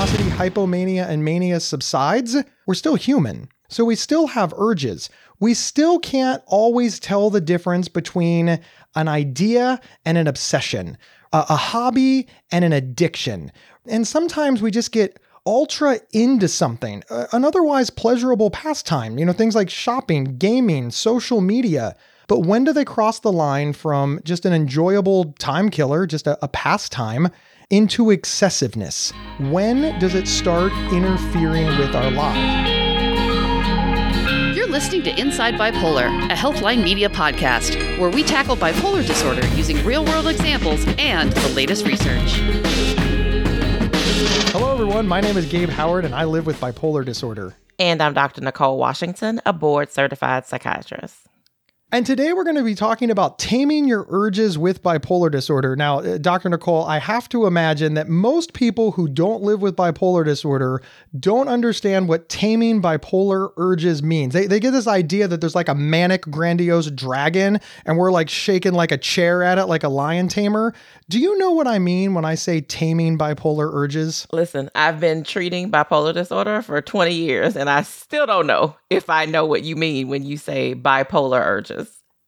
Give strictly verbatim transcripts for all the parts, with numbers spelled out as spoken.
grandiosity, hypomania, and mania subsides, we're still human. So we still have urges. We still can't always tell the difference between an idea and an obsession, a, a hobby and an addiction. And sometimes we just get ultra into something, uh, an otherwise pleasurable pastime, you know, things like shopping, gaming, social media. But when do they cross the line from just an enjoyable time killer, just a, a pastime, into excessiveness? When does it start interfering with our lives? You're listening to Inside Bipolar, a Healthline Media podcast, where we tackle bipolar disorder using real-world examples and the latest research. Hello, everyone. My name is Gabe Howard, and I live with bipolar disorder. And I'm Doctor Nicole Washington, a board-certified psychiatrist. And today we're going to be talking about taming your urges with bipolar disorder. Now, uh, Doctor Nicole, I have to imagine that most people who don't live with bipolar disorder don't understand what taming bipolar urges means. They, they get this idea that there's like a manic, grandiose dragon and we're like shaking like a chair at it like a lion tamer. Do you know what I mean when I say taming bipolar urges? Listen, I've been treating bipolar disorder for twenty years, and I still don't know if I know what you mean when you say bipolar urges.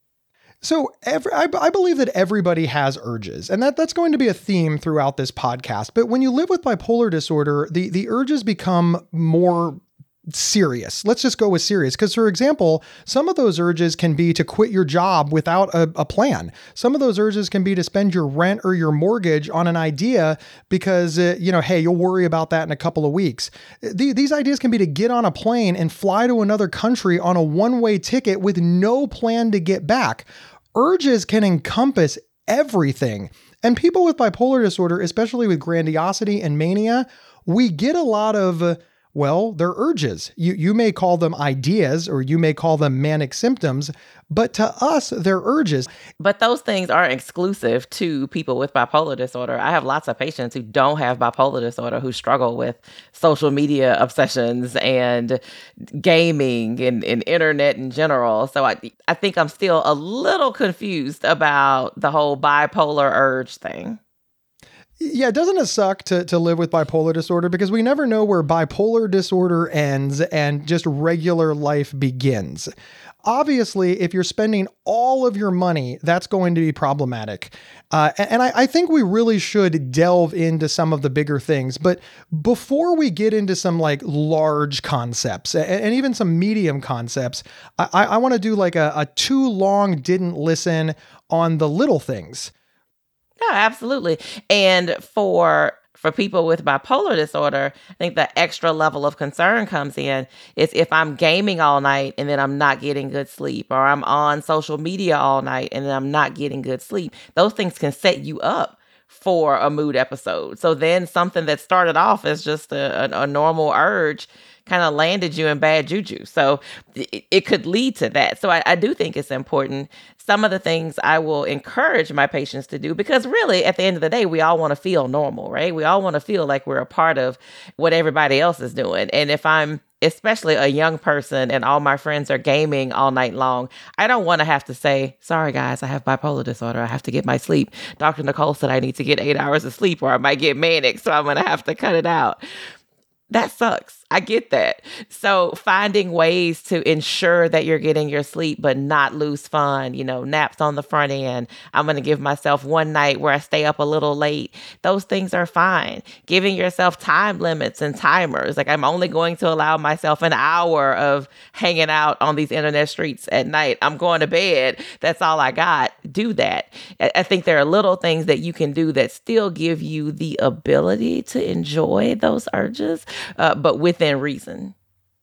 So every, I, I believe that everybody has urges, and that, that's going to be a theme throughout this podcast. But when you live with bipolar disorder, the, the urges become more serious. Let's just go with serious. Because, for example, some of those urges can be to quit your job without a, a plan. Some of those urges can be to spend your rent or your mortgage on an idea because, uh, you know, hey, you'll worry about that in a couple of weeks. The, these ideas can be to get on a plane and fly to another country on a one-way ticket with no plan to get back. Urges can encompass everything. And people with bipolar disorder, especially with grandiosity and mania, we get a lot of, uh, well, they're urges. You, you may call them ideas or you may call them manic symptoms, but to us, they're urges. But those things aren't exclusive to people with bipolar disorder. I have lots of patients who don't have bipolar disorder who struggle with social media obsessions and gaming and, and internet in general. So I, I think I'm still a little confused about the whole bipolar urge thing. Yeah, doesn't it suck to, to live with bipolar disorder? Because we never know where bipolar disorder ends and just regular life begins. Obviously, if you're spending all of your money, that's going to be problematic. Uh, and I, I think we really should delve into some of the bigger things. But before we get into some like large concepts and, and even some medium concepts, I, I want to do like a, a too long didn't listen on the little things. No, absolutely. And for for people with bipolar disorder, I think the extra level of concern comes in is if I'm gaming all night and then I'm not getting good sleep, or I'm on social media all night and then I'm not getting good sleep. Those things can set you up for a mood episode. So then something that started off as just a, a, a normal urge kind of landed you in bad juju. So it, it could lead to that. So I, I do think it's important. Some of the things I will encourage my patients to do, because really at the end of the day, we all want to feel normal, right? We all want to feel like we're a part of what everybody else is doing. And if I'm especially a young person and all my friends are gaming all night long, I don't want to have to say, sorry guys, I have bipolar disorder. I have to get my sleep. Doctor Nicole said I need to get eight hours of sleep or I might get manic. So I'm going to have to cut it out. That sucks. I get that. So finding ways to ensure that you're getting your sleep, but not lose fun, you know, naps on the front end. I'm going to give myself one night where I stay up a little late. Those things are fine. Giving yourself time limits and timers. Like I'm only going to allow myself an hour of hanging out on these internet streets at night. I'm going to bed. That's all I got. Do that. I think there are little things that you can do that still give you the ability to enjoy those urges, uh, but within reason.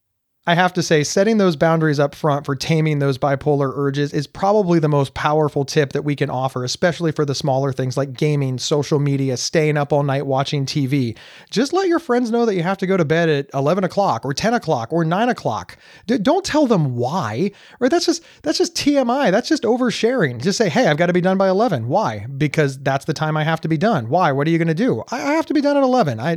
I have to say, setting those boundaries up front for taming those bipolar urges is probably the most powerful tip that we can offer, especially for the smaller things like gaming, social media, staying up all night watching T V. Just let your friends know that you have to go to bed at eleven o'clock or ten o'clock or nine o'clock. D- don't tell them why, or that's just, that's just T M I. That's just oversharing. Just say, hey, I've got to be done by eleven. Why? Because that's the time I have to be done. Why? What are you going to do? I, I have to be done at eleven. I,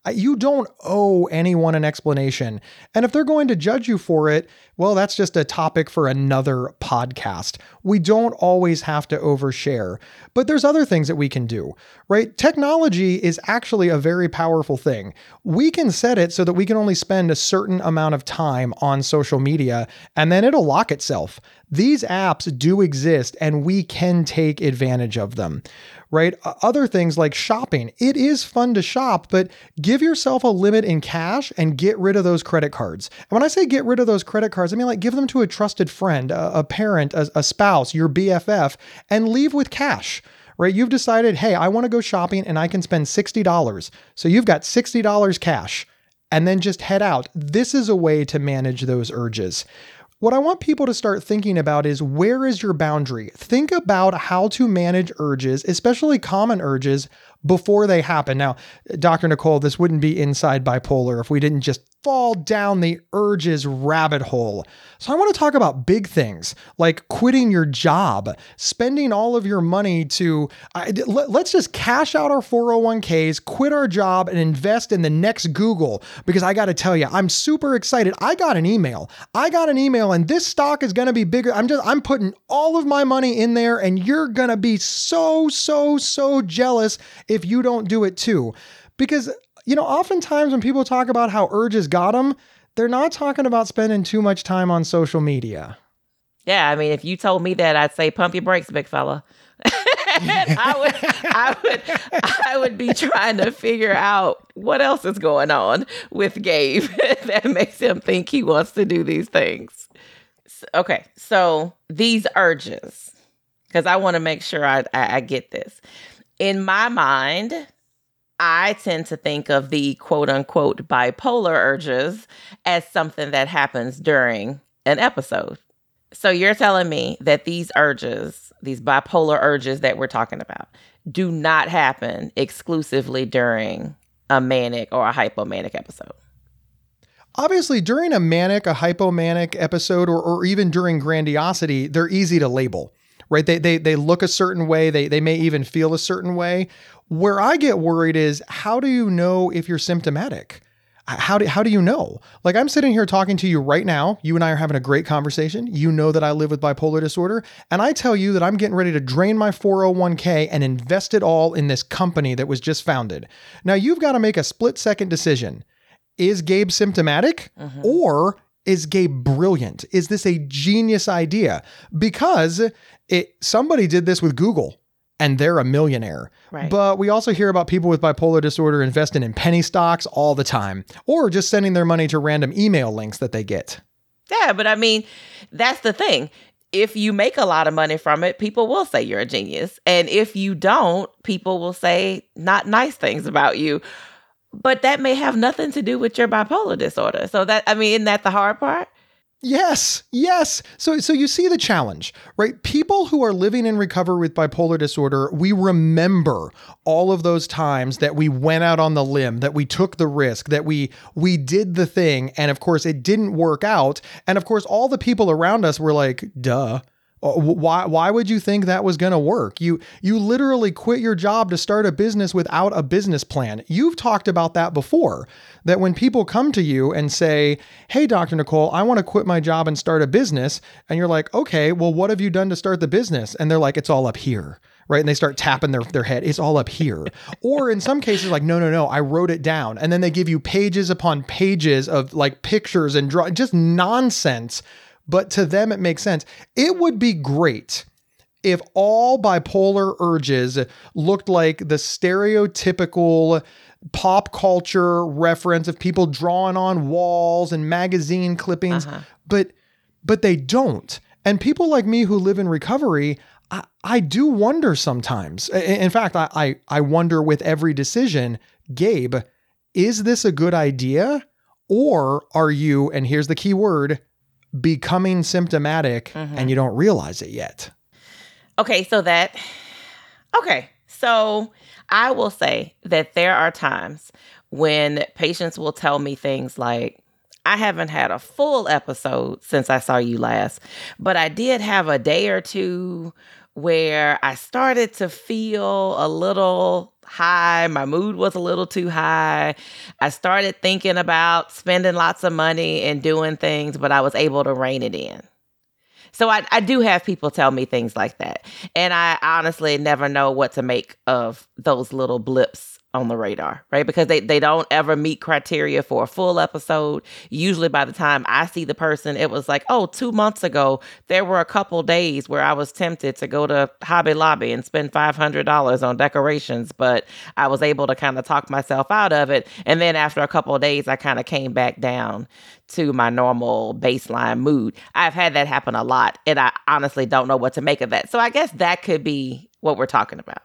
You don't owe anyone an explanation. And if they're going to judge you for it, well, that's just a topic for another podcast. We don't always have to overshare, but there's other things that we can do, right? Technology is actually a very powerful thing. We can set it so that we can only spend a certain amount of time on social media, and then it'll lock itself. These apps do exist and we can take advantage of them, right? Other things like shopping. It is fun to shop, but give yourself a limit in cash and get rid of those credit cards. And when I say get rid of those credit cards, I mean like give them to a trusted friend, a, a parent, a, a spouse, your B F F, and leave with cash. Right? You've decided, hey, I want to go shopping and I can spend sixty dollars. So you've got sixty dollars cash and then just head out. This is a way to manage those urges. What I want people to start thinking about is, where is your boundary? Think about how to manage urges, especially common urges, before they happen. Now, Doctor Nicole, this wouldn't be Inside Bipolar if we didn't just fall down the urges rabbit hole. So I want to talk about big things like quitting your job, spending all of your money to, uh, let, let's just cash out our four oh one k's, quit our job, and invest in the next Google. Because I got to tell you, I'm super excited. I got an email. I got an email and this stock is going to be bigger. I'm just, I'm putting all of my money in there and you're going to be so, so, so jealous if you don't do it too. Because, you know, oftentimes when people talk about how urges got them, they're not talking about spending too much time on social media. Yeah, I mean, if you told me that, I'd say pump your brakes, big fella. I would, I would, I would be trying to figure out what else is going on with Gabe that makes him think he wants to do these things. So, okay, so these urges, because I want to make sure I, I, I get this. In my mind, I tend to think of the quote unquote bipolar urges as something that happens during an episode. So you're telling me that these urges, these bipolar urges that we're talking about, do not happen exclusively during a manic or a hypomanic episode? Obviously, during a manic, a hypomanic episode, or, or even during grandiosity, they're easy to label, right? They, they, they look a certain way. They, they may even feel a certain way. Where I get worried is, how do you know if you're symptomatic? How do, how do you know? Like, I'm sitting here talking to you right now. You and I are having a great conversation. You know that I live with bipolar disorder. And I tell you that I'm getting ready to drain my four oh one k and invest it all in this company that was just founded. Now, you've got to make a split second decision. Is Gabe symptomatic, mm-hmm. or is Gabe brilliant? Is this a genius idea? Because it, somebody did this with Google and they're a millionaire. Right. But we also hear about people with bipolar disorder investing in penny stocks all the time, or just sending their money to random email links that they get. Yeah, but I mean, that's the thing. If you make a lot of money from it, people will say you're a genius. And if you don't, people will say not nice things about you. But that may have nothing to do with your bipolar disorder. So that, I mean, isn't that the hard part? Yes, yes. So so you see the challenge, right? People who are living in recovery with bipolar disorder, we remember all of those times that we went out on the limb, that we took the risk, that we we did the thing, and of course it didn't work out. And of course all the people around us were like, duh. Why why would you think that was going to work? You you literally quit your job to start a business without a business plan. You've talked about that before, that when people come to you and say, hey, Doctor Nicole, I want to quit my job and start a business. And you're like, okay, well, what have you done to start the business? And they're like, it's all up here. Right. And they start tapping their, their head. It's all up here. Or in some cases, like, no, no, no, I wrote it down. And then they give you pages upon pages of like pictures and draw, just nonsense. But to them, it makes sense. It would be great if all bipolar urges looked like the stereotypical pop culture reference of people drawing on walls and magazine clippings, uh-huh. but but they don't. And people like me who live in recovery, I, I do wonder sometimes. In fact, I, I I wonder with every decision, Gabe, is this a good idea? Or are you, and here's the key word, becoming symptomatic, mm-hmm. and you don't realize it yet? Okay, so that, okay, so I will say that there are times when patients will tell me things like, I haven't had a full episode since I saw you last, but I did have a day or two where I started to feel a little high. My mood was a little too high. I started thinking about spending lots of money and doing things, but I was able to rein it in. So I, I do have people tell me things like that. And I honestly never know what to make of those little blips on the radar, right? Because they, they don't ever meet criteria for a full episode. Usually by the time I see the person, it was like, oh, two months ago, there were a couple days where I was tempted to go to Hobby Lobby and spend five hundred dollars on decorations, but I was able to kind of talk myself out of it. And then after a couple of days, I kind of came back down to my normal baseline mood. I've had that happen a lot, and I honestly don't know what to make of that. So I guess that could be what we're talking about.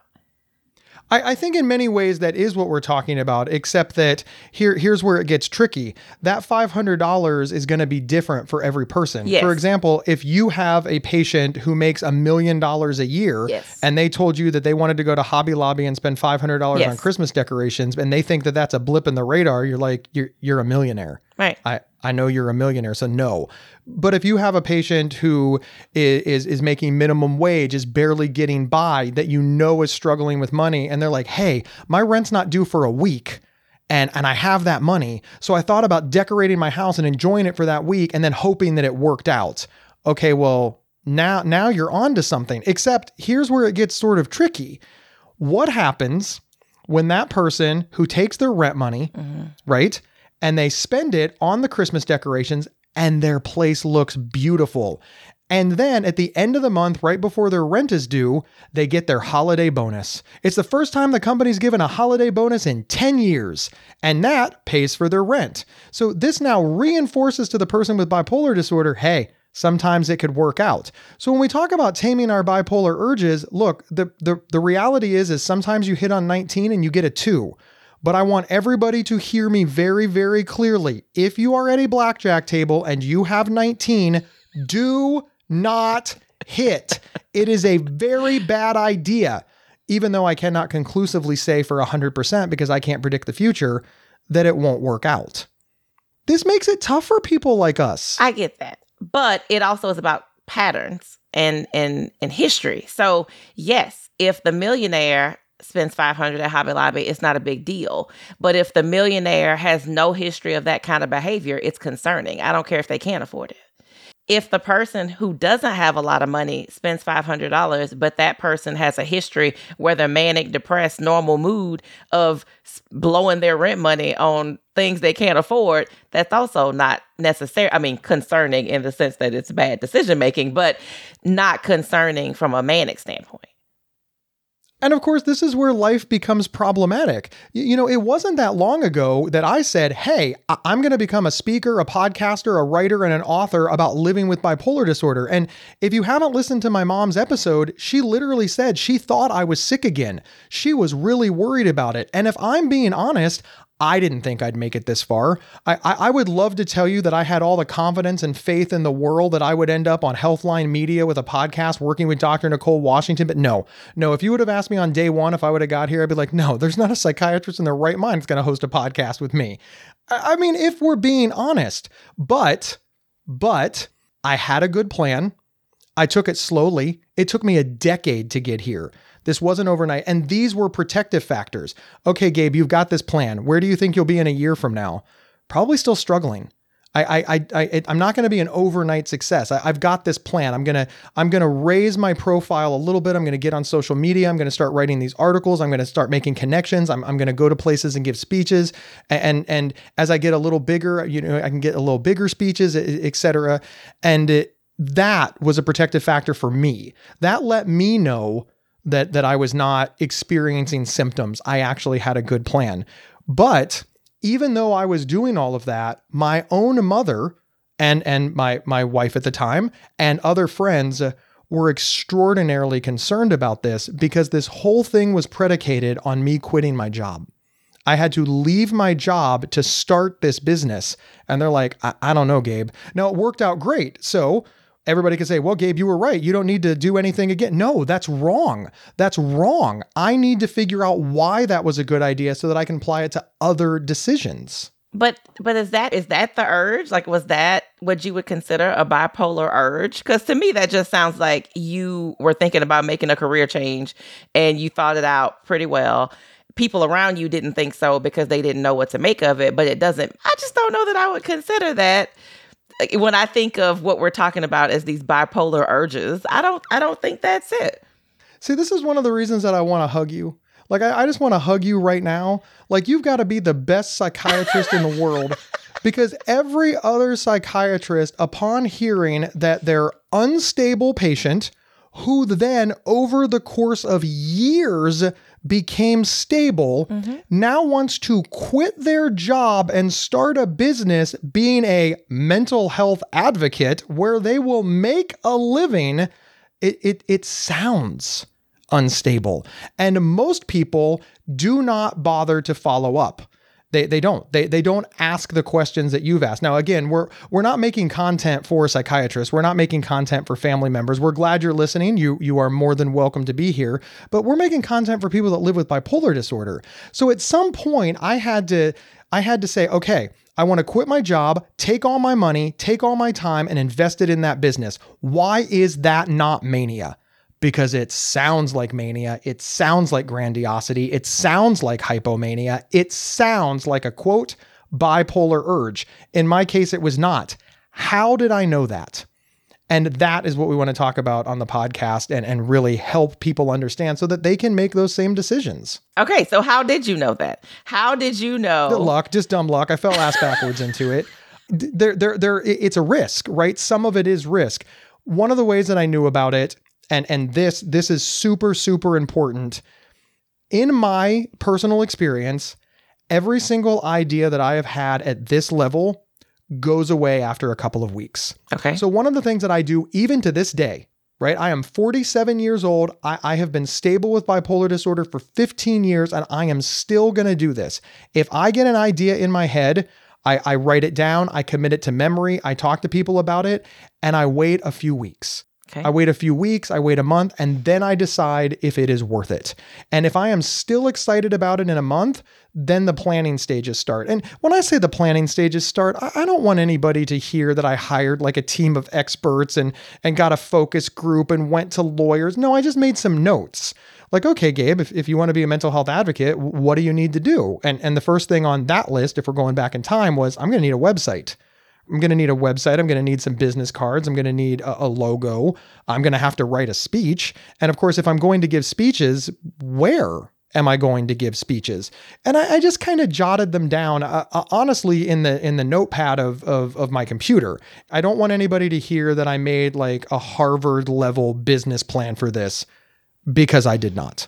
I, I think in many ways that is what we're talking about, except that here here's where it gets tricky. That five hundred dollars is going to be different for every person. Yes. For example, if you have a patient who makes a million dollars a year, yes. and they told you that they wanted to go to Hobby Lobby and spend five hundred dollars yes. on Christmas decorations, and they think that that's a blip in the radar, you're like, you're you're a millionaire. Right. I, I know you're a millionaire, so no. But if you have a patient who is, is is making minimum wage, is barely getting by, that you know is struggling with money, and they're like, hey, my rent's not due for a week, and, and I have that money, so I thought about decorating my house and enjoying it for that week and then hoping that it worked out. Okay, well, now, now you're on to something, except here's where it gets sort of tricky. What happens when that person who takes their rent money, mm-hmm. right, and they spend it on the Christmas decorations, and their place looks beautiful. And then at the end of the month, right before their rent is due, they get their holiday bonus. It's the first time the company's given a holiday bonus in ten years, and that pays for their rent. So this now reinforces to the person with bipolar disorder, hey, sometimes it could work out. So when we talk about taming our bipolar urges, look, the, the, the reality is, is sometimes you hit on nineteen and you get a two. But I want everybody to hear me very, very clearly. If you are at a blackjack table and you have nineteen, do not hit. It is a very bad idea, even though I cannot conclusively say for one hundred percent, because I can't predict the future, that it won't work out. This makes it tough for people like us. I get that. But it also is about patterns and, and, and history. So yes, if the millionaire spends five hundred dollars at Hobby Lobby, it's not a big deal. But if the millionaire has no history of that kind of behavior, it's concerning. I don't care if they can't afford it. If the person who doesn't have a lot of money spends five hundred dollars, but that person has a history, whether manic, depressed, normal mood, of blowing their rent money on things they can't afford, that's also not necessary. I mean, concerning in the sense that it's bad decision making, but not concerning from a manic standpoint. And of course, this is where life becomes problematic. You know, it wasn't that long ago that I said, hey, I- I'm going to become a speaker, a podcaster, a writer, and an author about living with bipolar disorder. And if you haven't listened to my mom's episode, she literally said she thought I was sick again. She was really worried about it. And if I'm being honest, I didn't think I'd make it this far. I, I, I would love to tell you that I had all the confidence and faith in the world that I would end up on Healthline Media with a podcast working with Doctor Nicole Washington. But no, no, if you would have asked me on day one, if I would have got here, I'd be like, no, there's not a psychiatrist in their right mind that's going to host a podcast with me. I, I mean, if we're being honest, but, but I had a good plan. I took it slowly. It took me a decade to get here. This wasn't overnight. And these were protective factors. Okay, Gabe, you've got this plan. Where do you think you'll be in a year from now? Probably still struggling. I, I, I, I I'm not going to be an overnight success. I, I've got this plan. I'm going to, I'm going to raise my profile a little bit. I'm going to get on social media. I'm going to start writing these articles. I'm going to start making connections. I'm, I'm going to go to places and give speeches. And, and, and as I get a little bigger, you know, I can get a little bigger speeches, et cetera. And it, that was a protective factor for me. That let me know that that I was not experiencing symptoms. I actually had a good plan. But even though I was doing all of that, my own mother and and my my wife at the time and other friends were extraordinarily concerned about this, because this whole thing was predicated on me quitting my job. I had to leave my job to start this business. And they're like, I, I don't know, Gabe. Now, it worked out great. So everybody can say, well, Gabe, you were right. You don't need to do anything again. No, that's wrong. That's wrong. I need to figure out why that was a good idea so that I can apply it to other decisions. But but is that is that the urge? Like, was that what you would consider a bipolar urge? Because to me, that just sounds like you were thinking about making a career change and you thought it out pretty well. people around you didn't think so because they didn't know what to make of it. But it doesn't, I just don't know that I would consider that. When I think of what we're talking about as these bipolar urges, I don't, I don't think that's it. See, this is one of the reasons that I want to hug you. Like, I, I just want to hug you right now. Like, you've got to be the best psychiatrist in the world, because every other psychiatrist, upon hearing that their unstable patient, who then over the course of years became stable, mm-hmm. now wants to quit their job and start a business being a mental health advocate where they will make a living. It, it, it sounds unstable. And most people do not bother to follow up. They they don't. They they don't ask the questions that you've asked. Now, again, we're we're not making content for psychiatrists. We're not making content for family members. We're glad you're listening. You you are more than welcome to be here. But we're making content for people that live with bipolar disorder. So at some point, I had to I had to say, okay, I want to quit my job, take all my money, take all my time, and invest it in that business. Why is that not mania? Because it sounds like mania. It sounds like grandiosity. It sounds like hypomania. It sounds like a, quote, bipolar urge. In my case, it was not. How did I know that? And that is what we want to talk about on the podcast and, and really help people understand so that they can make those same decisions. Okay, so how did you know that? How did you know? The luck, just dumb luck. I fell ass backwards into it. There, there, there. It's a risk, right? Some of it is risk. One of the ways that I knew about it, And and this this is super, super important. In my personal experience, every single idea that I have had at this level goes away after a couple of weeks. Okay. So one of the things that I do, even to this day, right? I am forty-seven years old. I, I have been stable with bipolar disorder for fifteen years, and I am still going to do this. If I get an idea in my head, I, I write it down, I commit it to memory, I talk to people about it, and I wait a few weeks. Okay. I wait a few weeks, I wait a month, and then I decide if it is worth it. And if I am still excited about it in a month, then the planning stages start. And when I say the planning stages start, I don't want anybody to hear that I hired like a team of experts and, and got a focus group and went to lawyers. No, I just made some notes. Like, okay, Gabe, if, if you want to be a mental health advocate, what do you need to do? And, and the first thing on that list, if we're going back in time, was I'm going to need a website. I'm going to need a website. I'm going to need some business cards. I'm going to need a, a logo. I'm going to have to write a speech. And of course, if I'm going to give speeches, where am I going to give speeches? And I, I just kind of jotted them down, uh, uh, honestly, in the in the notepad of, of of my computer. I don't want anybody to hear that I made like a Harvard level business plan for this, because I did not.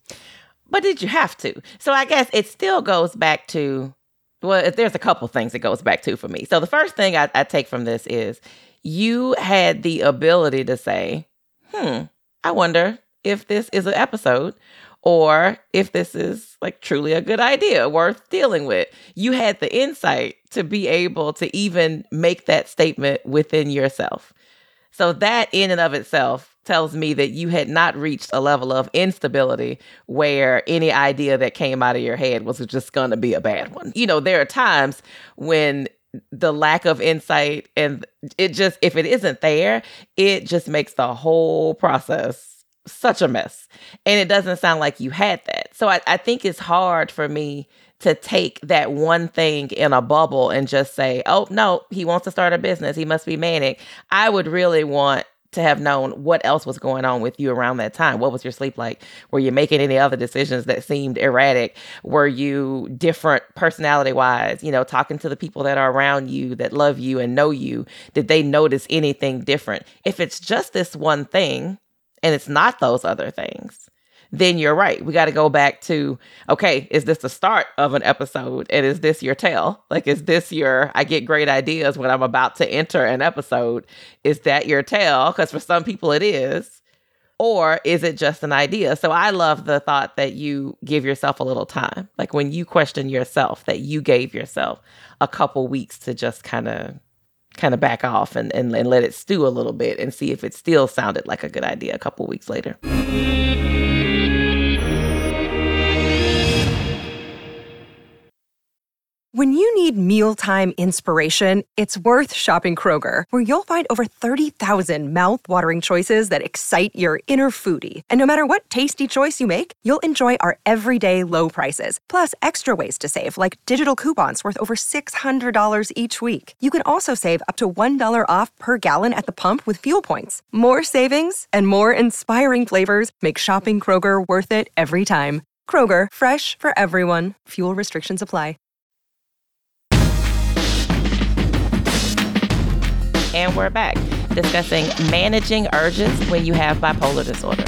But did you have to? So I guess it still goes back to, well, there's a couple things it goes back to for me. So the first thing I, I take from this is you had the ability to say, hmm, I wonder if this is an episode or if this is like truly a good idea worth dealing with. You had the insight to be able to even make that statement within yourself. So that in and of itself tells me that you had not reached a level of instability where any idea that came out of your head was just going to be a bad one. You know, there are times when the lack of insight and it just, if it isn't there, it just makes the whole process such a mess. And it doesn't sound like you had that. So I, I think it's hard for me to take that one thing in a bubble and just say, oh, no, he wants to start a business. He must be manic. I would really want to have known what else was going on with you around that time. What was your sleep like? Were you making any other decisions that seemed erratic? Were you different personality-wise? You know, talking to the people that are around you, that love you and know you, did they notice anything different? If it's just this one thing and it's not those other things, then you're right. We got to go back to, okay, is this the start of an episode? And is this your tale? Like, is this your, I get great ideas when I'm about to enter an episode? Is that your tale? Because for some people it is. Or is it just an idea? So I love the thought that you give yourself a little time. Like when you question yourself, that you gave yourself a couple weeks to just kind of kind of back off and, and, and let it stew a little bit and see if it still sounded like a good idea a couple weeks later. When you need need mealtime inspiration, it's worth shopping Kroger, where you'll find over thirty thousand mouth-watering choices that excite your inner foodie. And no matter what tasty choice you make, you'll enjoy our everyday low prices, plus extra ways to save, like digital coupons worth over six hundred dollars each week. You can also save up to one dollar off per gallon at the pump with fuel points. More savings and more inspiring flavors make shopping Kroger worth it every time. Kroger, fresh for everyone. Fuel restrictions apply. And we're back discussing managing urges when you have bipolar disorder.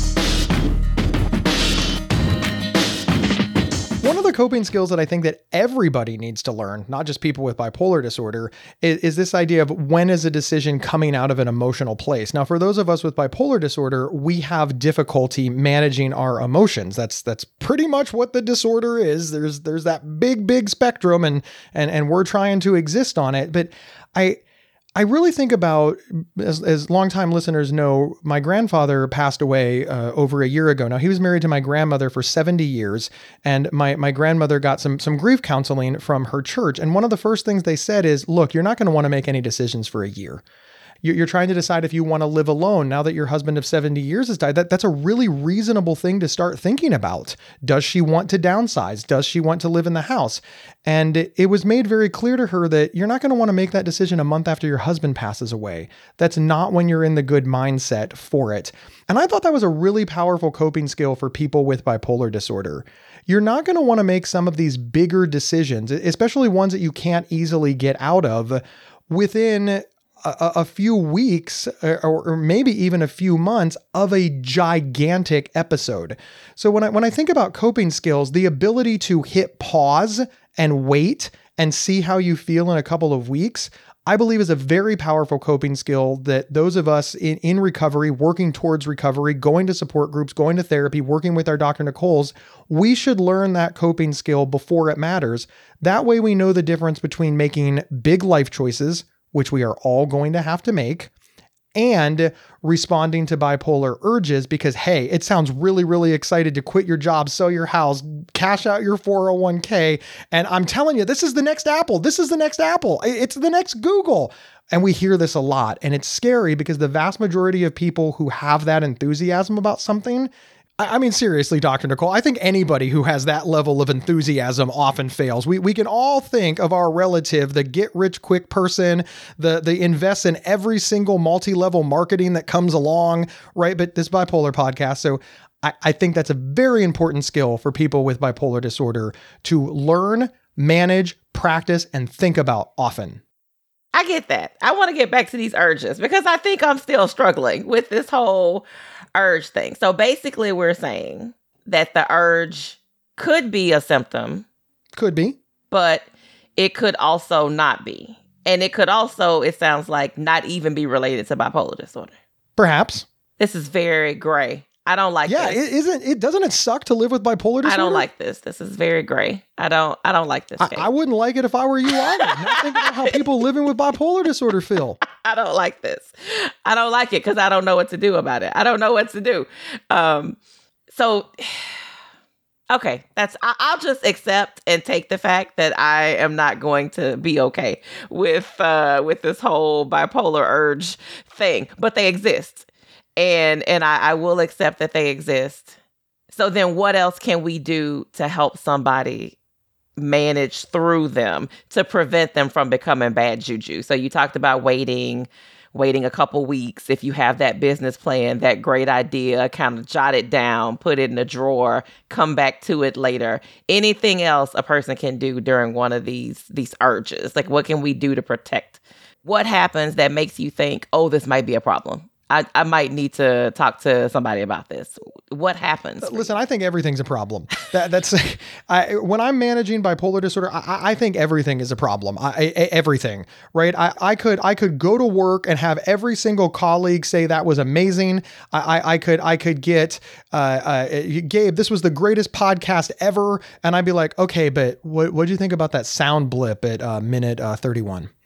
One of the coping skills that I think that everybody needs to learn, not just people with bipolar disorder, is, is this idea of when is a decision coming out of an emotional place. Now, for those of us with bipolar disorder, we have difficulty managing our emotions. That's that's pretty much what the disorder is. There's there's that big, big spectrum, and and and we're trying to exist on it. But I I really think about, as, as longtime listeners know, my grandfather passed away uh, over a year ago. Now, he was married to my grandmother for seventy years, and my, my grandmother got some, some grief counseling from her church. And one of the first things they said is, look, you're not going to want to make any decisions for a year. You're trying to decide if you want to live alone now that your husband of seventy years has died. That, that's a really reasonable thing to start thinking about. Does she want to downsize? Does she want to live in the house? And it, it was made very clear to her that you're not going to want to make that decision a month after your husband passes away. That's not when you're in the good mindset for it. And I thought that was a really powerful coping skill for people with bipolar disorder. You're not going to want to make some of these bigger decisions, especially ones that you can't easily get out of within A, a few weeks or, or maybe even a few months of a gigantic episode. So when I when I think about coping skills, the ability to hit pause and wait and see how you feel in a couple of weeks, I believe is a very powerful coping skill that those of us in, in recovery, working towards recovery, going to support groups, going to therapy, working with our Doctor Nicole's, we should learn that coping skill before it matters. That way we know the difference between making big life choices, which we are all going to have to make, and responding to bipolar urges because, hey, it sounds really, really excited to quit your job, sell your house, cash out your four oh one k. And I'm telling you, this is the next Apple. This is the next Apple. It's the next Google. And we hear this a lot. And it's scary because the vast majority of people who have that enthusiasm about something, I mean, seriously, Doctor Nicole, I think anybody who has that level of enthusiasm often fails. We we can all think of our relative, the get-rich-quick person, the, the invests in every single multi-level marketing that comes along, right? But this bipolar podcast, so I, I think that's a very important skill for people with bipolar disorder to learn, manage, practice, and think about often. I get that. I want to get back to these urges because I think I'm still struggling with this whole urge thing. So basically we're saying that the urge could be a symptom. Could be. But it could also not be. And it could also, it sounds like, not even be related to bipolar disorder. Perhaps. This is very gray. I don't like yeah, this. Yeah, it isn't it doesn't it suck to live with bipolar disorder? I don't like this. This is very gray. I don't I don't like this. I, I wouldn't like it if I were you either. Now think about how people living with bipolar disorder feel. I don't like this. I don't like it because I don't know what to do about it. I don't know what to do. Um, so, okay, that's I, I'll just accept and take the fact that I am not going to be okay with uh, with this whole bipolar urge thing. But they exist. And and I, I will accept that they exist. So then what else can we do to help somebody manage through them to prevent them from becoming bad juju? So you talked about waiting, waiting a couple weeks. If you have that business plan, that great idea, kind of jot it down, put it in a drawer, come back to it later. Anything else a person can do during one of these, these urges? Like what can we do to protect? What happens that makes you think, oh, this might be a problem? I, I might need to talk to somebody about this. What happens? Listen, I think everything's a problem. That, that's I, when I'm managing bipolar disorder, I, I think everything is a problem. I, I, everything, right? I, I could I could go to work and have every single colleague say that was amazing. I, I, I could I could get uh, uh, Gabe, this was the greatest podcast ever, and I'd be like, okay, but what what do you think about that sound blip at uh, minute uh, thirty-one?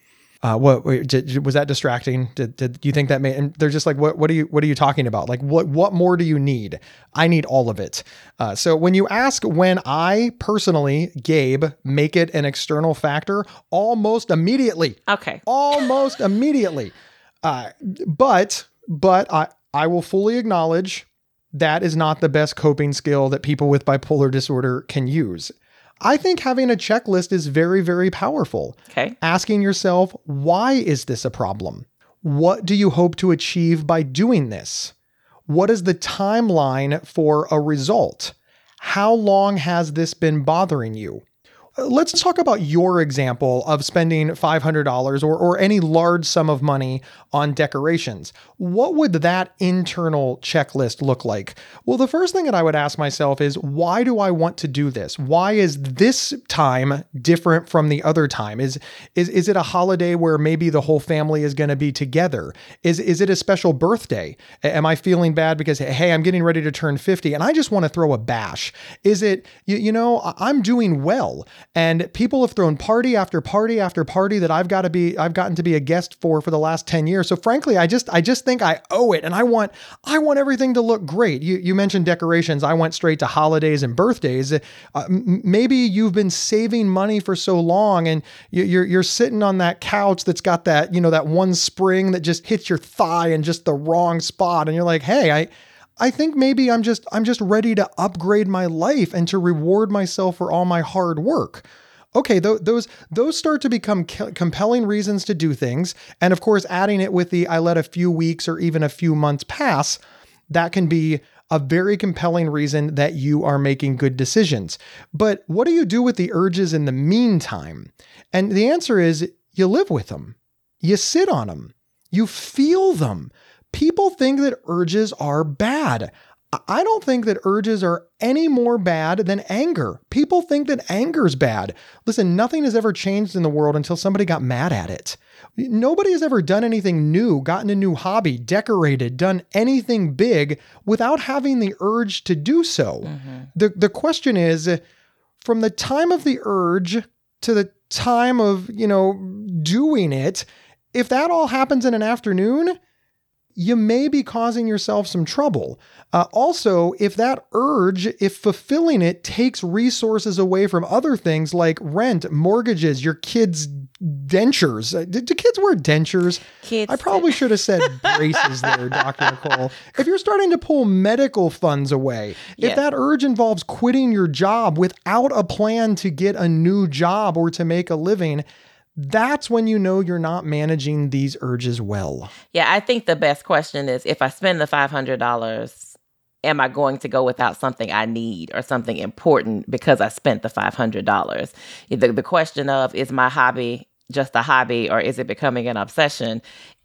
Uh, what wait, did, was that distracting? Did, did you think that made? And they're just like, what? What are you? What are you talking about? Like, what? What more do you need? I need all of it. Uh, so when you ask when I personally, Gabe, make it an external factor, almost immediately. Okay. Almost immediately. Uh, but but I I will fully acknowledge that is not the best coping skill that people with bipolar disorder can use. I think having a checklist is very, very powerful. Okay. Asking yourself, why is this a problem? What do you hope to achieve by doing this? What is the timeline for a result? How long has this been bothering you? Let's talk about your example of spending five hundred dollars or, or any large sum of money on decorations. What would that internal checklist look like? Well, the first thing that I would ask myself is, why do I want to do this? Why is this time different from the other time? Is, is, is it a holiday where maybe the whole family is going to be together? Is, is it a special birthday? Am I feeling bad because, hey, I'm getting ready to turn fifty and I just want to throw a bash? Is it, you, you know, I'm doing well. And people have thrown party after party after party that I've got to be, I've gotten to be a guest for for the last ten years. So frankly, I just, I just think I owe it. And I want, I want everything to look great. You, you mentioned decorations. I went straight to holidays and birthdays. Uh, m- maybe you've been saving money for so long and you, you're, you're sitting on that couch that's got that, you know, that one spring that just hits your thigh in just the wrong spot. And you're like, hey, I, I think maybe I'm just I'm just ready to upgrade my life and to reward myself for all my hard work. Okay, th- those those start to become co- compelling reasons to do things. And of course, adding it with the I let a few weeks or even a few months pass, that can be a very compelling reason that you are making good decisions. But what do you do with the urges in the meantime? And the answer is you live with them. You sit on them. You feel them. People think that urges are bad. I don't think that urges are any more bad than anger. People think that anger's bad. Listen, nothing has ever changed in the world until somebody got mad at it. Nobody has ever done anything new, gotten a new hobby, decorated, done anything big without having the urge to do so. Mm-hmm. The, the question is, from the time of the urge to the time of, you know, doing it, if that all happens in an afternoon, you may be causing yourself some trouble. Uh, also, if that urge, if fulfilling it takes resources away from other things like rent, mortgages, your kids' dentures. Uh, do, do kids wear dentures? Kids. I probably should have said braces there, Doctor Nicole. If you're starting to pull medical funds away, yes. if that urge involves quitting your job without a plan to get a new job or to make a living, that's when you know you're not managing these urges well. Yeah, I think the best question is, if I spend the five hundred dollars, am I going to go without something I need or something important because I spent the five hundred dollars? The, the question of, is my hobby just a hobby or is it becoming an obsession?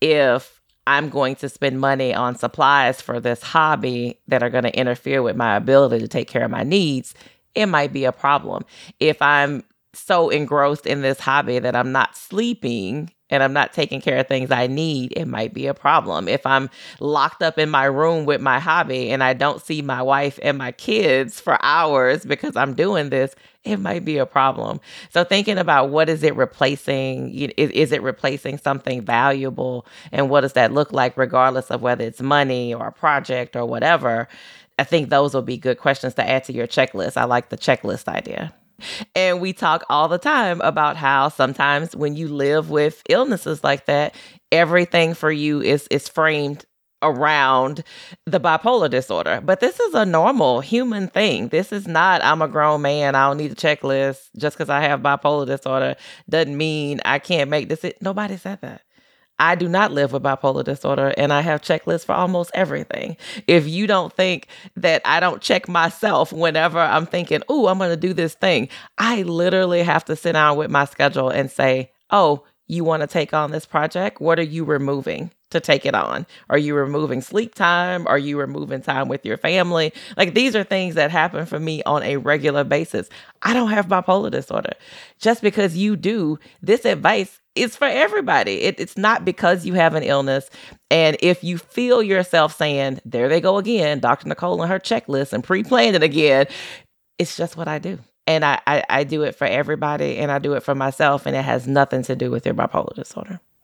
If I'm going to spend money on supplies for this hobby that are going to interfere with my ability to take care of my needs, it might be a problem. If I'm so engrossed in this hobby that I'm not sleeping and I'm not taking care of things I need, it might be a problem. If I'm locked up in my room with my hobby and I don't see my wife and my kids for hours because I'm doing this, it might be a problem. So thinking about, what is it replacing? Is, is it replacing something valuable? And what does that look like, regardless of whether it's money or a project or whatever? I think those will be good questions to add to your checklist. I like the checklist idea. And we talk all the time about how sometimes when you live with illnesses like that, everything for you is is framed around the bipolar disorder. But this is a normal human thing. This is not, I'm a grown man, I don't need a checklist. Just because I have bipolar disorder doesn't mean I can't make this. Nobody said that. I do not live with bipolar disorder, and I have checklists for almost everything. If you don't think that I don't check myself whenever I'm thinking, oh, I'm going to do this thing, I literally have to sit down with my schedule and say, oh, you want to take on this project? What are you removing to take it on? Are you removing sleep time? Are you removing time with your family? Like, these are things that happen for me on a regular basis. I don't have bipolar disorder. Just because you do, this advice is for everybody. It, it's not because you have an illness. And if you feel yourself saying, there they go again, Doctor Nicole and her checklist and pre-planned it again, it's just what I do. And I, I, I do it for everybody, and I do it for myself, and it has nothing to do with your bipolar disorder.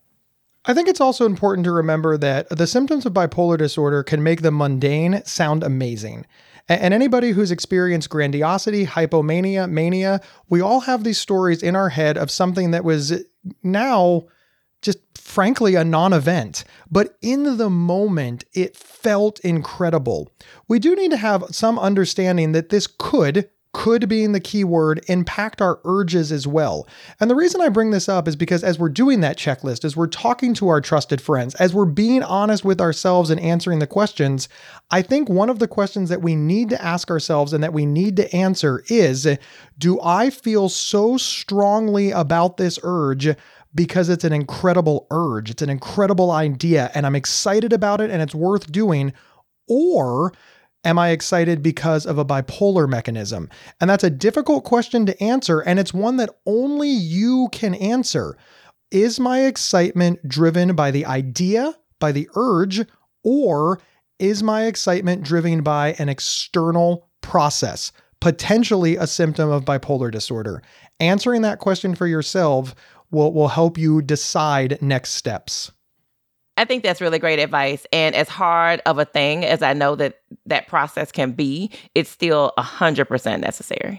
I think it's also important to remember that the symptoms of bipolar disorder can make the mundane sound amazing. And anybody who's experienced grandiosity, hypomania, mania, we all have these stories in our head of something that was now just frankly a non-event. But in the moment, it felt incredible. We do need to have some understanding that this could, could being the key word, impact our urges as well. And the reason I bring this up is because as we're doing that checklist, as we're talking to our trusted friends, as we're being honest with ourselves and answering the questions, I think one of the questions that we need to ask ourselves and that we need to answer is, do I feel so strongly about this urge because it's an incredible urge, it's an incredible idea, and I'm excited about it and it's worth doing? Or am I excited because of a bipolar mechanism? And that's a difficult question to answer, and it's one that only you can answer. Is my excitement driven by the idea, by the urge, or is my excitement driven by an external process, potentially a symptom of bipolar disorder? Answering that question for yourself will, will help you decide next steps. I think that's really great advice. And as hard of a thing as I know that that process can be, it's still one hundred percent necessary.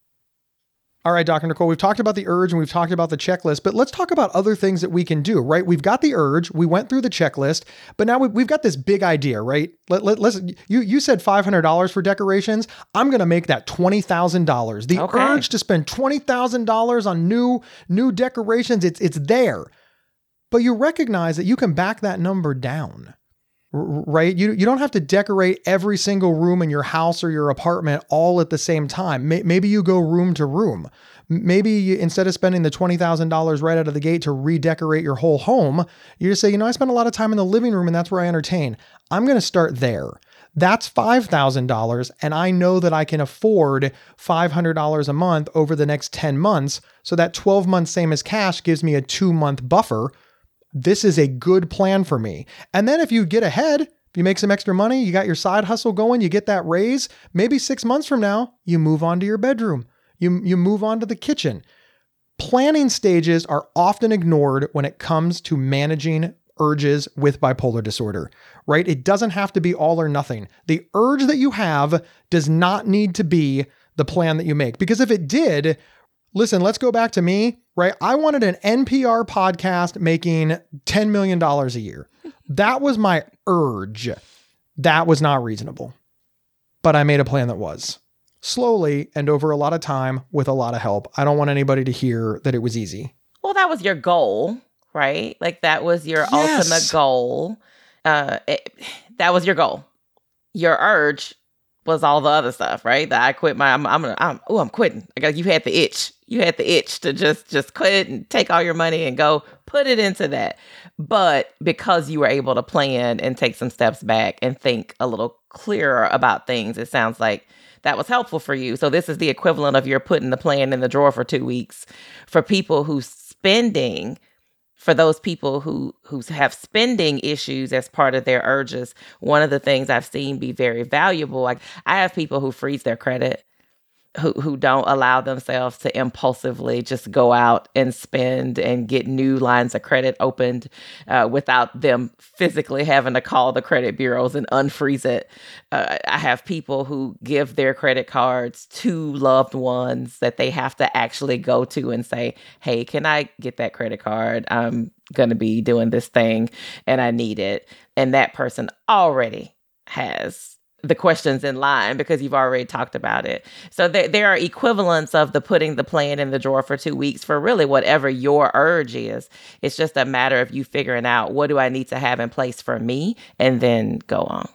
All right, Doctor Nicole, we've talked about the urge and we've talked about the checklist, but let's talk about other things that we can do, right? We've got the urge, we went through the checklist, but now we've got this big idea, right? Let, let, let's, you, you said five hundred dollars for decorations. I'm going to make that twenty thousand dollars. The Okay. urge to spend twenty thousand dollars on new, new decorations, it's, it's there. But you recognize that you can back that number down, right? You, you don't have to decorate every single room in your house or your apartment all at the same time. Maybe you go room to room. Maybe you, instead of spending the twenty thousand dollars right out of the gate to redecorate your whole home, you just say, you know, I spend a lot of time in the living room and that's where I entertain. I'm going to start there. That's five thousand dollars. And I know that I can afford five hundred dollars a month over the next ten months. So that twelve months same as cash gives me a two month buffer. This is a good plan for me. And then if you get ahead, if you make some extra money, you got your side hustle going, you get that raise, maybe six months from now, you move on to your bedroom. You, you move on to the kitchen. Planning stages are often ignored when it comes to managing urges with bipolar disorder, right? It doesn't have to be all or nothing. The urge that you have does not need to be the plan that you make. Because if it did, listen, let's go back to me, right? I wanted an N P R podcast making ten million dollars a year. That was my urge. That was not reasonable. But I made a plan that was. Slowly and over a lot of time with a lot of help. I don't want anybody to hear that it was easy. Well, that was your goal, right? Like that was your Yes. ultimate goal. Uh, it, that was your goal. Your urge was all the other stuff, right? That I quit my, I'm, I'm gonna, I'm, oh, I'm quitting. I got, you had the itch. You had the itch to just, just quit and take all your money and go put it into that. But because you were able to plan and take some steps back and think a little clearer about things, it sounds like that was helpful for you. So this is the equivalent of your putting the plan in the drawer for two weeks. For people who spending, for those people who, who have spending issues as part of their urges, one of the things I've seen be very valuable, like I have people who freeze their credit, who who don't allow themselves to impulsively just go out and spend and get new lines of credit opened uh, without them physically having to call the credit bureaus and unfreeze it. Uh, I have people who give their credit cards to loved ones that they have to actually go to and say, hey, can I get that credit card? I'm going to be doing this thing and I need it. And that person already has the questions in line because you've already talked about it. So there, there are equivalents of the putting the plan in the drawer for two weeks for really whatever your urge is. It's just a matter of you figuring out what do I need to have in place for me and then go on.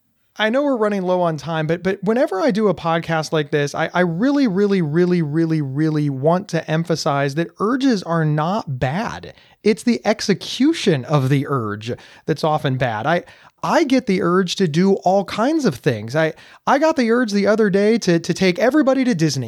I know we're running low on time, but but whenever I do a podcast like this, I, I really, really, really, really, really want to emphasize that urges are not bad. It's the execution of the urge that's often bad. I I get the urge to do all kinds of things. I I got the urge the other day to to take everybody to Disney.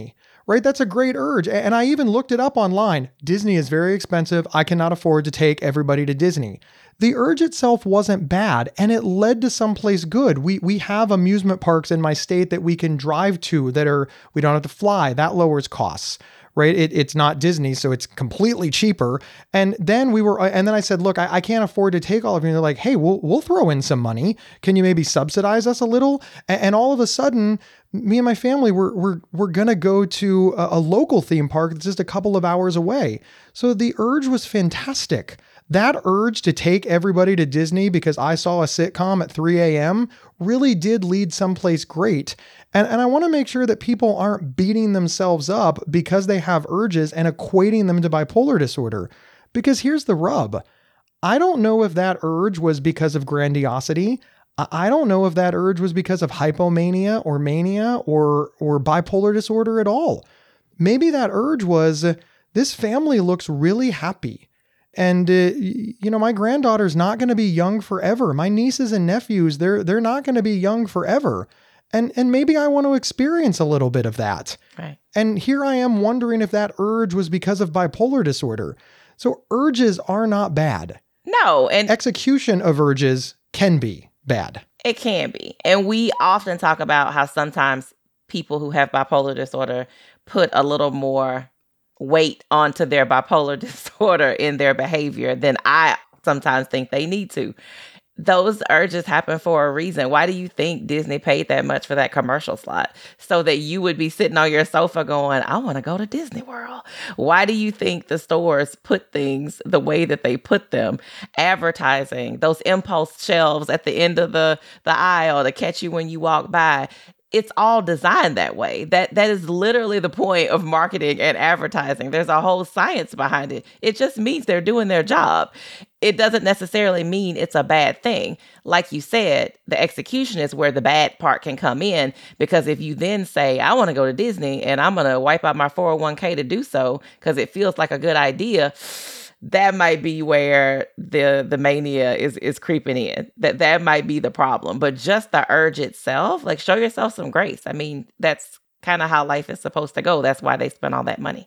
right? That's a great urge. And I even looked it up online. Disney is very expensive. I cannot afford to take everybody to Disney. The urge itself wasn't bad, and it led to someplace good. We we have amusement parks in my state that we can drive to that are, we don't have to fly. That lowers costs, right? It, it's not Disney, so it's completely cheaper. And then we were, and then I said, look, I, I can't afford to take all of you. And they're like, hey, we'll, we'll throw in some money. Can you maybe subsidize us a little? And, and all of a sudden, me and my family, we're, we're, we're going to go to a, a local theme park that's just a couple of hours away. So the urge was fantastic. That urge to take everybody to Disney because I saw a sitcom at three a.m. really did lead someplace great. And, and I want to make sure that people aren't beating themselves up because they have urges and equating them to bipolar disorder. Because here's the rub. I don't know if that urge was because of grandiosity. I don't know if that urge was because of hypomania or mania or, or bipolar disorder at all. Maybe that urge was, this family looks really happy. And, uh, you know, my granddaughter's not going to be young forever. My nieces and nephews, they're they're not going to be young forever. And and maybe I want to experience a little bit of that. Right. And here I am wondering if that urge was because of bipolar disorder. So urges are not bad. No. And execution of urges can be bad. It can be. And we often talk about how sometimes people who have bipolar disorder put a little more weight onto their bipolar disorder in their behavior than I sometimes think they need to. Those urges happen for a reason. Why do you think Disney paid that much for that commercial slot? So that you would be sitting on your sofa going, I want to go to Disney World. Why do you think the stores put things the way that they put them? Advertising, those impulse shelves at the end of the, the aisle to catch you when you walk by. It's all designed that way. That that is literally the point of marketing and advertising. There's a whole science behind it. It just means they're doing their job. It doesn't necessarily mean it's a bad thing. Like you said, the execution is where the bad part can come in, because if you then say, I want to go to Disney and I'm going to wipe out my four oh one k to do so because it feels like a good idea, that might be where the the mania is is creeping in. That that might be the problem. But just the urge itself, like, show yourself some grace. I mean, that's kind of how life is supposed to go. That's why they spend all that money.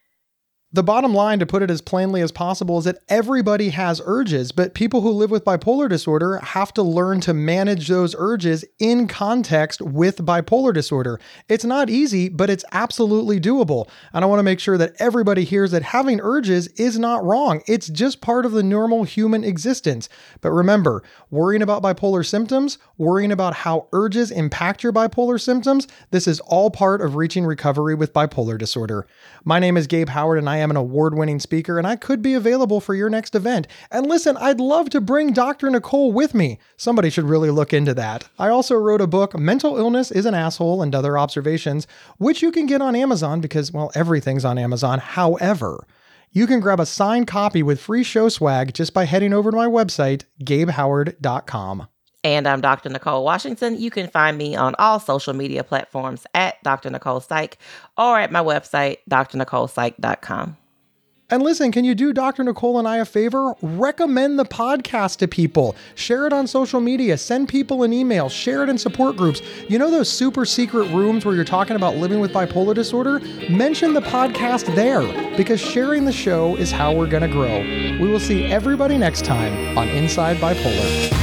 The bottom line, to put it as plainly as possible, is that everybody has urges, but people who live with bipolar disorder have to learn to manage those urges in context with bipolar disorder. It's not easy, but it's absolutely doable. And I want to make sure that everybody hears that having urges is not wrong. It's just part of the normal human existence. But remember, worrying about bipolar symptoms, worrying about how urges impact your bipolar symptoms, this is all part of reaching recovery with bipolar disorder. My name is Gabe Howard, and I am an award-winning speaker, and I could be available for your next event. And listen, I'd love to bring Doctor Nicole with me. Somebody should really look into that. I also wrote a book, Mental Illness is an Asshole and Other Observations, which you can get on Amazon because, well, everything's on Amazon. However, you can grab a signed copy with free show swag just by heading over to my website, gabe howard dot com. And I'm Doctor Nicole Washington. You can find me on all social media platforms at Doctor Nicole Psych or at my website, d r nicole psych dot com. And listen, can you do Doctor Nicole and I a favor? Recommend the podcast to people. Share it on social media. Send people an email. Share it in support groups. You know those super secret rooms where you're talking about living with bipolar disorder? Mention the podcast there, because sharing the show is how we're going to grow. We will see everybody next time on Inside Bipolar.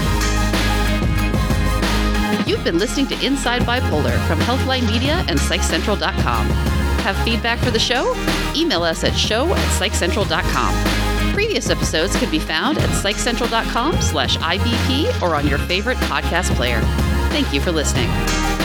You've been listening to Inside Bipolar from Healthline Media and psych central dot com. Have feedback for the show? Email us at show at psych central dot com. Previous episodes can be found at psych central dot com slash I B P or on your favorite podcast player. Thank you for listening.